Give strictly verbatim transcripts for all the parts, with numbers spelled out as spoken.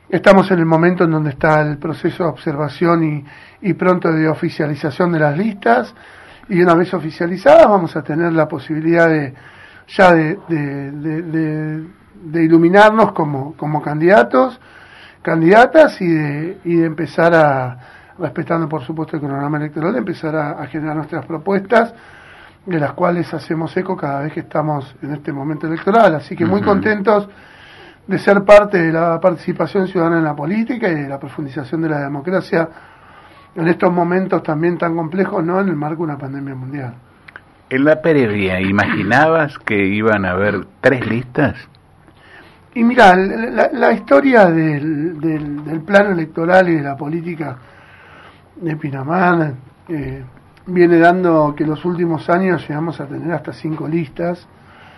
estamos en el momento en donde está el proceso de observación y, y pronto de oficialización de las listas, y una vez oficializadas vamos a tener la posibilidad de ya de, de, de, de, de iluminarnos como, como candidatos, candidatas y de, y de empezar a, respetando por supuesto el cronograma electoral, de empezar a, a generar nuestras propuestas, de las cuales hacemos eco cada vez que estamos en este momento electoral. Así que muy uh-huh. contentos de ser parte de la participación ciudadana en la política y de la profundización de la democracia en estos momentos también tan complejos, ¿no?, en el marco de una pandemia mundial. En la previa, ¿imaginabas que iban a haber tres listas? Y mira, la, la historia del, del, del plano electoral y de la política de Pinamar eh, viene dando que los últimos años llegamos a tener hasta cinco listas.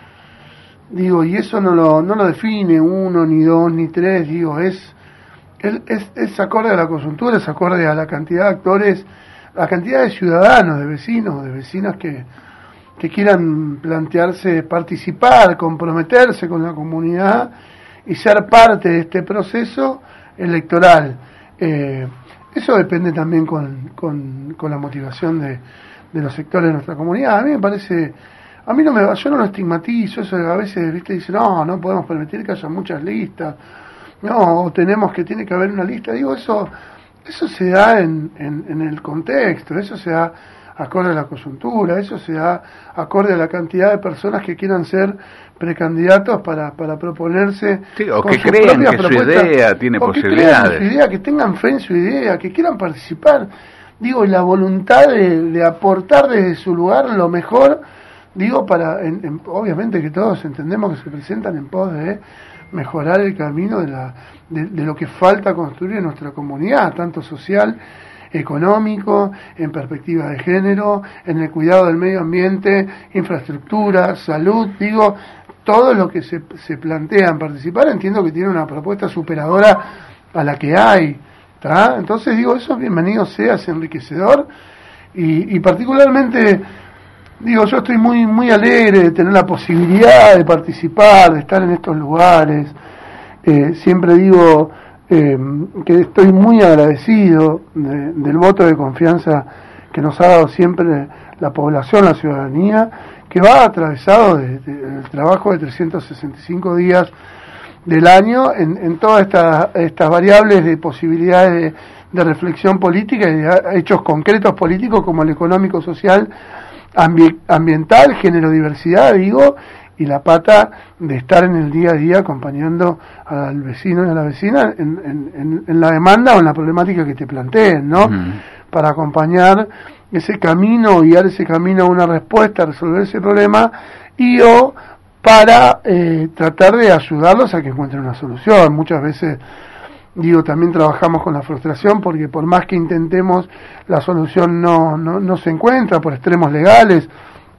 Digo, y eso no lo no lo define uno, ni dos, ni tres, digo, es, es, es acorde a la coyuntura, es acorde a la cantidad de actores, la cantidad de ciudadanos, de vecinos, de vecinas que, que quieran plantearse, participar, comprometerse con la comunidad y ser parte de este proceso electoral. Eh, eso depende también con, con, con la motivación de, de los sectores de nuestra comunidad. A mí me parece... A mí no me, yo no lo estigmatizo, eso a veces, viste, dicen, no, no podemos permitir que haya muchas listas, no, tenemos que, tiene que haber una lista. Digo, eso eso se da en, en, en el contexto, eso se da acorde a la coyuntura, eso se da acorde a la cantidad de personas que quieran ser precandidatos para, para proponerse. Sí, o que crean que su idea tiene o posibilidades. Que crean su idea, que tengan fe en su idea, que quieran participar. Digo, y la voluntad de, de aportar desde su lugar lo mejor. Digo, para en, en, obviamente que todos entendemos que se presentan en pos de mejorar el camino de, la, de, de lo que falta construir en nuestra comunidad, tanto social, económico, en perspectiva de género, en el cuidado del medio ambiente, infraestructura, salud. Digo, todo lo que se, se plantea en participar, entiendo que tiene una propuesta superadora a la que hay, ¿tá? Entonces digo, eso bienvenido sea, es enriquecedor y, y particularmente... Digo, yo estoy muy muy alegre de tener la posibilidad de participar, de estar en estos lugares. Eh, siempre digo eh, que estoy muy agradecido de, del voto de confianza que nos ha dado siempre la población, la ciudadanía, que va atravesado del de, de, trabajo de trescientos sesenta y cinco días del año en, en todas estas estas variables de posibilidades de, de reflexión política y de hechos concretos políticos como el económico, social, ambiental, género, diversidad, digo, y la pata de estar en el día a día acompañando al vecino y a la vecina en, en, en la demanda o en la problemática que te planteen, ¿no? Uh-huh. Para acompañar ese camino, guiar ese camino a una respuesta, a resolver ese problema, y o para eh, tratar de ayudarlos a que encuentren una solución. Muchas veces, digo, también trabajamos con la frustración porque por más que intentemos, la solución no, no, no se encuentra por extremos legales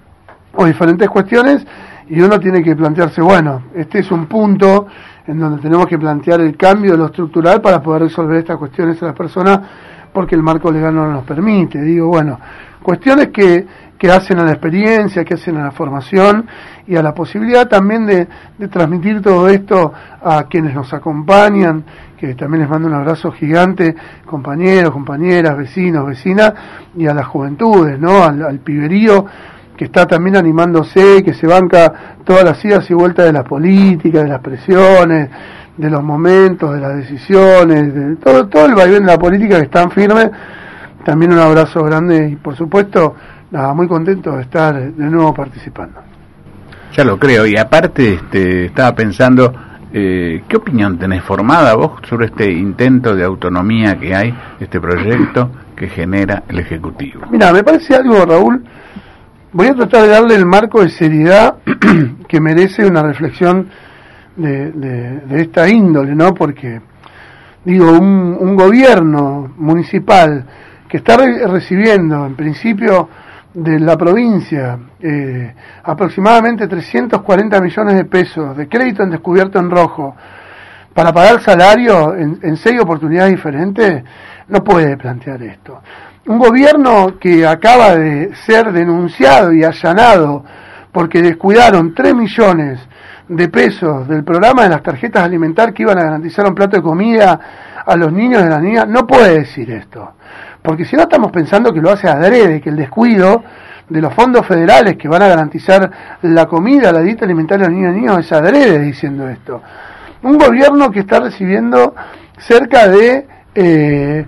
o diferentes cuestiones, y uno tiene que plantearse, bueno, este es un punto en donde tenemos que plantear el cambio de lo estructural para poder resolver estas cuestiones a las personas porque el marco legal no nos permite. Digo, bueno, cuestiones que, que hacen a la experiencia, que hacen a la formación y a la posibilidad también de, de transmitir todo esto a quienes nos acompañan, que también les mando un abrazo gigante, compañeros, compañeras, vecinos, vecinas, y a las juventudes, ¿no? Al, al piberío que está también animándose, que se banca todas las idas y vueltas de la política, de las presiones, de los momentos, de las decisiones, de todo, todo el vaivén de la política que están firmes. También un abrazo grande y por supuesto, nada, muy contento de estar de nuevo participando. Ya lo creo, y aparte este, estaba pensando, eh, ¿qué opinión tenés formada vos sobre este intento de autonomía que hay, este proyecto que genera el Ejecutivo? Mira, me parece algo, Raúl, voy a tratar de darle el marco de seriedad que merece una reflexión de, de, de esta índole, ¿no? Porque, digo, un, un gobierno municipal que está re- recibiendo, en principio, de la provincia, eh, aproximadamente trescientos cuarenta millones de pesos de crédito en descubierto en rojo para pagar salario en, en seis oportunidades diferentes, no puede plantear esto. Un gobierno que acaba de ser denunciado y allanado porque descuidaron tres millones de pesos del programa de las tarjetas alimentarias que iban a garantizar un plato de comida a los niños y las niñas, no puede decir esto. Porque si no estamos pensando que lo hace adrede, que el descuido de los fondos federales que van a garantizar la comida, la dieta alimentaria de los niños y niños es adrede diciendo esto. Un gobierno que está recibiendo cerca de... Eh,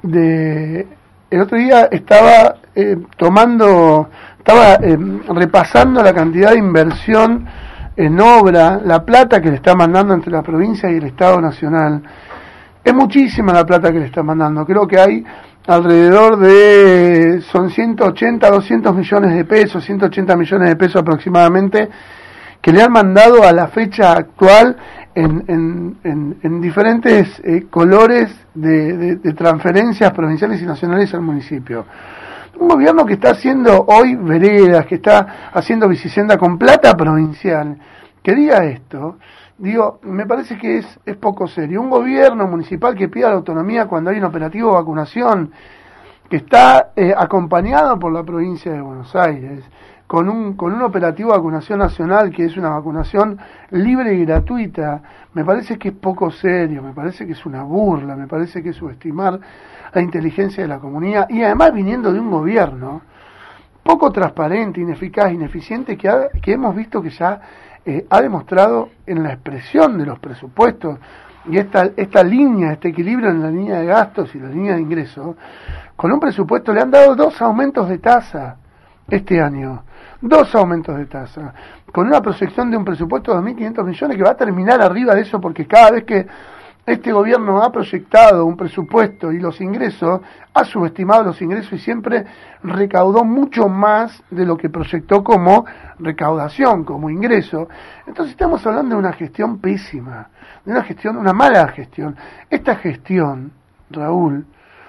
de el otro día estaba eh, tomando, estaba eh, repasando la cantidad de inversión en obra, la plata que le está mandando entre la provincia y el Estado Nacional. Es muchísima la plata que le está mandando. Creo que hay alrededor de, son ciento ochenta, doscientos millones de pesos, ciento ochenta millones de pesos aproximadamente, que le han mandado a la fecha actual en, en, en, en diferentes eh, colores de, de, de transferencias provinciales y nacionales al municipio. Un gobierno que está haciendo hoy veredas, que está haciendo bicicenda con plata provincial, que diga esto, digo, me parece que es, es poco serio. Un gobierno municipal que pida la autonomía cuando hay un operativo de vacunación, que está eh, acompañado por la provincia de Buenos Aires, con un, con un operativo de vacunación nacional que es una vacunación libre y gratuita, me parece que es poco serio, me parece que es una burla, me parece que es subestimar la inteligencia de la comunidad, y además viniendo de un gobierno poco transparente, ineficaz, ineficiente, que, ha, que hemos visto que ya eh, ha demostrado en la expresión de los presupuestos, y esta, esta línea, este equilibrio en la línea de gastos y la línea de ingresos, con un presupuesto le han dado dos aumentos de tasa este año, dos aumentos de tasa, con una proyección de un presupuesto de dos mil quinientos millones que va a terminar arriba de eso, porque cada vez que este gobierno ha proyectado un presupuesto y los ingresos, ha subestimado los ingresos y siempre recaudó mucho más de lo que proyectó como recaudación, como ingreso. Entonces estamos hablando de una gestión pésima, de una gestión, una mala gestión. Esta gestión, Raúl,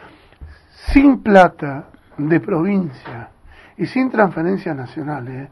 sin plata de provincia y sin transferencias nacionales,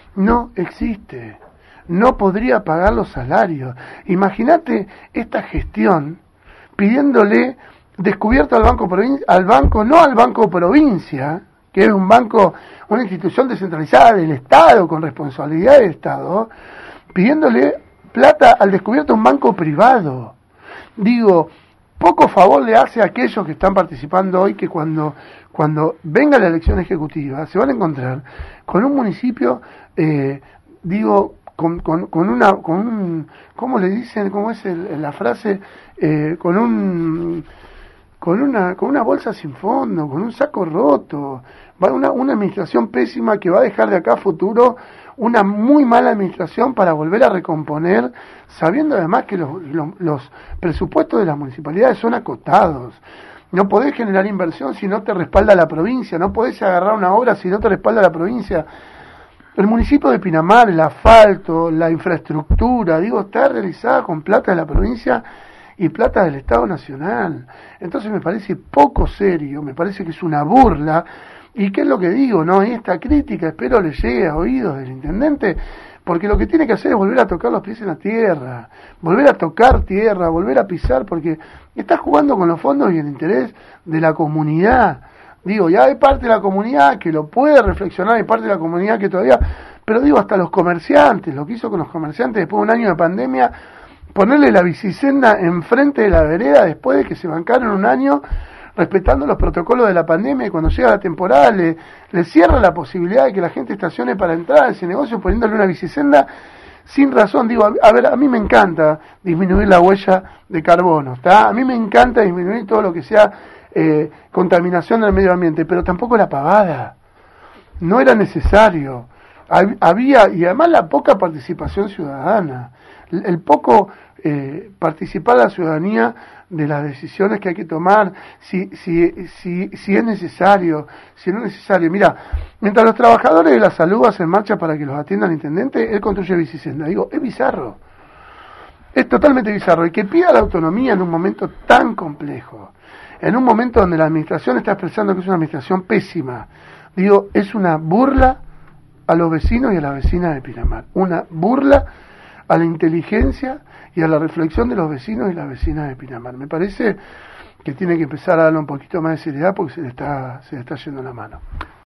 no existe. No podría pagar los salarios. Imagínate esta gestión pidiéndole descubierto al Banco Provincia, al banco, no al Banco Provincia, que es un banco, una institución descentralizada del Estado, con responsabilidad del Estado, pidiéndole plata al descubierto a un banco privado. Digo, poco favor le hace a aquellos que están participando hoy, que cuando, cuando venga la elección ejecutiva se van a encontrar con un municipio, eh, digo, Con, con, con una, con un, ¿cómo le dicen? ¿Cómo es el, la frase? Eh, con un, con una, con una bolsa sin fondo, con un saco roto, va una, una administración pésima que va a dejar de acá a futuro una muy mala administración para volver a recomponer, sabiendo además que los, los, los presupuestos de las municipalidades son acotados. No podés generar inversión si no te respalda la provincia, no podés agarrar una obra si no te respalda la provincia. El municipio de Pinamar, el asfalto, la infraestructura, digo, está realizada con plata de la provincia y plata del Estado Nacional. Entonces me parece poco serio, me parece que es una burla. ¿Y qué es lo que digo? No, y esta crítica espero le llegue a oídos del intendente, porque lo que tiene que hacer es volver a tocar los pies en la tierra, volver a tocar tierra, volver a pisar, porque está jugando con los fondos y el interés de la comunidad. Digo, ya hay parte de la comunidad que lo puede reflexionar, hay parte de la comunidad que todavía, pero digo, hasta los comerciantes, lo que hizo con los comerciantes después de un año de pandemia, ponerle la bicicenda enfrente de la vereda después de que se bancaron un año respetando los protocolos de la pandemia, y cuando llega la temporada le, le cierra la posibilidad de que la gente estacione para entrar a ese negocio poniéndole una bicicenda sin razón. Digo, a, a ver, a mí me encanta disminuir la huella de carbono, ¿está? A mí me encanta disminuir todo lo que sea Eh, contaminación del medio ambiente, pero tampoco la pavada. No era necesario. Había, y además la poca participación ciudadana, el, el poco eh, participar la ciudadanía de las decisiones que hay que tomar, si, si, si, si es necesario, si no es necesario. Mira, mientras los trabajadores de la salud hacen marcha para que los atienda el intendente, él construye bicicenda. Digo, es bizarro. Es totalmente bizarro. Y que pida la autonomía en un momento tan complejo, en un momento donde la administración está expresando que es una administración pésima, digo, es una burla a los vecinos y a las vecinas de Pinamar, una burla a la inteligencia y a la reflexión de los vecinos y las vecinas de Pinamar. Me parece que tiene que empezar a darle un poquito más de seriedad porque se le está, se le está yendo la mano.